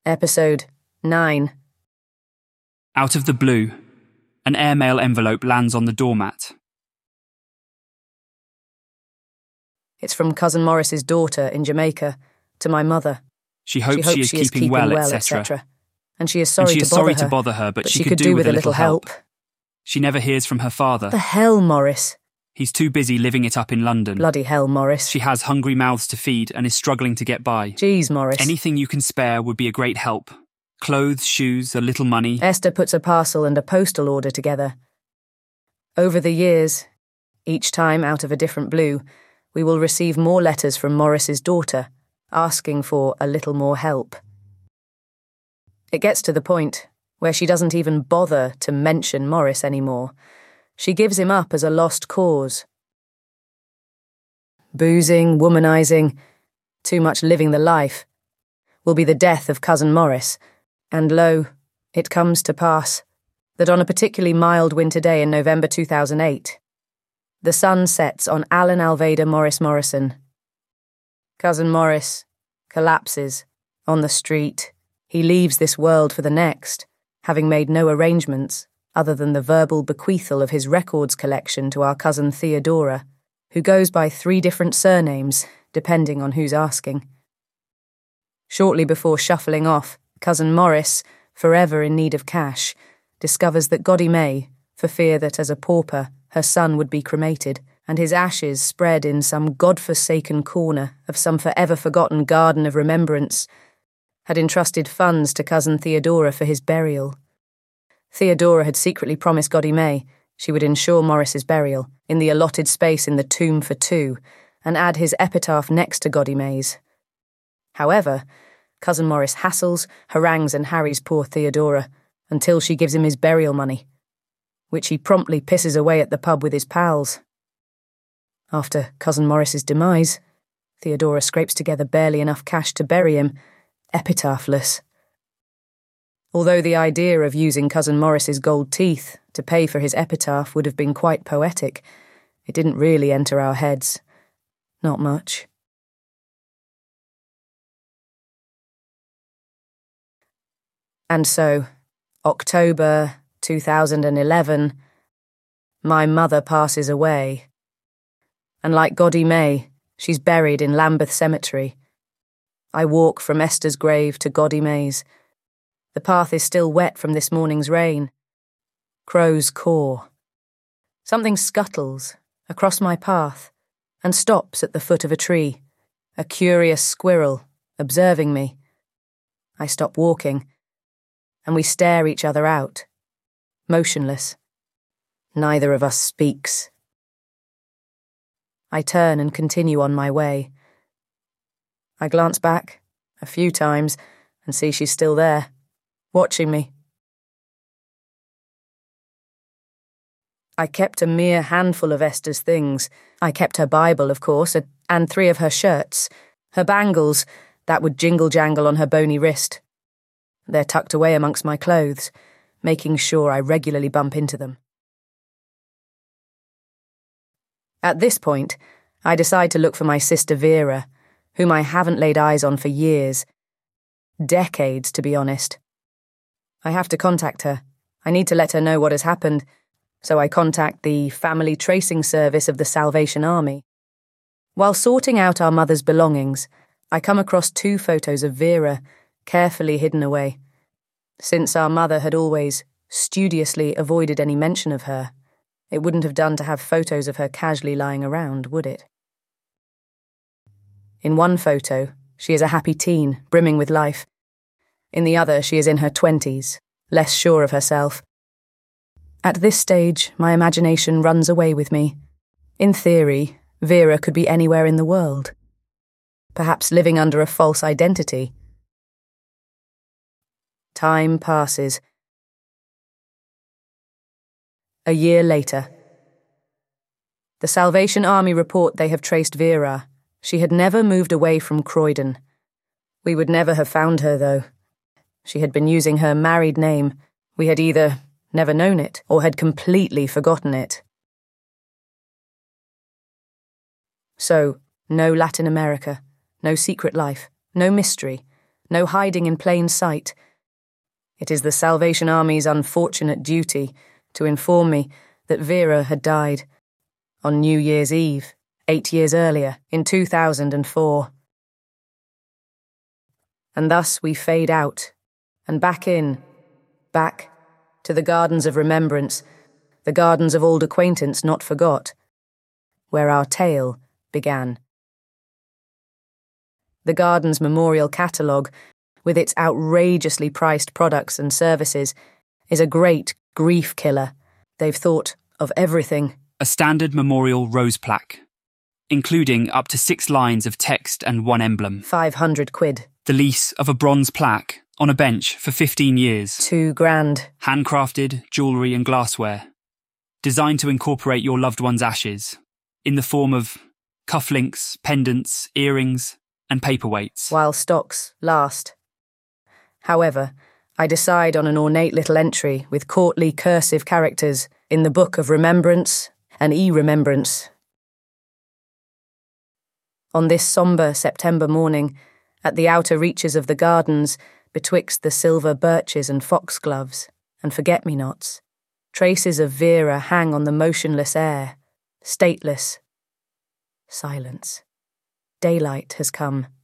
Episode 9. Out of the blue, an airmail envelope lands on the doormat. It's from Cousin Morris's daughter in Jamaica, to my mother. She hopes she is keeping well, etc. And she is sorry to bother her, but she could do with a little help. She never hears from her father. The hell, Morris? He's too busy living it up in London. Bloody hell, Morris. She has hungry mouths to feed and is struggling to get by. Jeez, Morris. Anything you can spare would be a great help. Clothes, shoes, a little money. Esther puts a parcel and a postal order together. Over the years, each time out of a different blue, we will receive more letters from Morris's daughter, asking for a little more help. It gets to the point where she doesn't even bother to mention Morris anymore. She gives him up as a lost cause. Boozing, womanizing, too much living the life will be the death of Cousin Morris, and lo, it comes to pass that on a particularly mild winter day in November 2008, the sun sets on Alan Alveda Morris Morrison. Cousin Morris collapses on the street. He leaves this world for the next, having made no arrangements other than the verbal bequeathal of his records collection to our cousin Theodora, who goes by 3 different surnames, depending on who's asking. Shortly before shuffling off, Cousin Morris, forever in need of cash, discovers that Goddy May, for fear that as a pauper her son would be cremated, and his ashes spread in some god-forsaken corner of some forever-forgotten garden of remembrance, had entrusted funds to Cousin Theodora for his burial. Theodora had secretly promised Goddy May she would ensure Morris's burial in the allotted space in the tomb for 2 and add his epitaph next to Goddy May's. However, Cousin Morris hassles, harangues and harries poor Theodora until she gives him his burial money, which he promptly pisses away at the pub with his pals. After Cousin Morris's demise, Theodora scrapes together barely enough cash to bury him, epitaphless. Although the idea of using Cousin Morris's gold teeth to pay for his epitaph would have been quite poetic, it didn't really enter our heads. Not much. And so, October 2011, my mother passes away. And like Goddy May, she's buried in Lambeth Cemetery. I walk from Esther's grave to Goddy May's. The path is still wet from this morning's rain. Crows caw. Something scuttles across my path and stops at the foot of a tree, a curious squirrel observing me. I stop walking, and we stare each other out, motionless. Neither of us speaks. I turn and continue on my way. I glance back a few times and see she's still there, watching me. I kept a mere handful of Esther's things. I kept her Bible, of course, and 3 of her shirts, her bangles that would jingle-jangle on her bony wrist. They're tucked away amongst my clothes, making sure I regularly bump into them. At this point, I decide to look for my sister Vera, whom I haven't laid eyes on for years. Decades, to be honest. I have to contact her. I need to let her know what has happened, so I contact the Family Tracing Service of the Salvation Army. While sorting out our mother's belongings, I come across 2 photos of Vera, carefully hidden away. Since our mother had always studiously avoided any mention of her, it wouldn't have done to have photos of her casually lying around, would it? In one photo, she is a happy teen, brimming with life. In the other, she is in her 20s, less sure of herself. At this stage, my imagination runs away with me. In theory, Vera could be anywhere in the world. Perhaps living under a false identity. Time passes. A year later. The Salvation Army report they have traced Vera. She had never moved away from Croydon. We would never have found her, though. She had been using her married name. We had either never known it or had completely forgotten it. So, no Latin America, no secret life, no mystery, no hiding in plain sight. It is the Salvation Army's unfortunate duty to inform me that Vera had died on New Year's Eve, 8 years earlier, in 2004. And thus we fade out, and back to the gardens of remembrance, the gardens of old acquaintance not forgot, where our tale began. The garden's memorial catalogue, with its outrageously priced products and services, is a great grief killer. They've thought of everything. A standard memorial rose plaque, including up to 6 lines of text and 1 emblem. 500 quid. The lease of a bronze plaque on a bench for 15 years. $2 grand. Handcrafted jewellery and glassware, designed to incorporate your loved one's ashes, in the form of cufflinks, pendants, earrings, and paperweights. While stocks last. However, I decide on an ornate little entry with courtly cursive characters in the Book of Remembrance and E-Remembrance. On this sombre September morning, at the outer reaches of the gardens, betwixt the silver birches and foxgloves and forget-me-nots, traces of Vera hang on the motionless air, stateless. Silence. Daylight has come.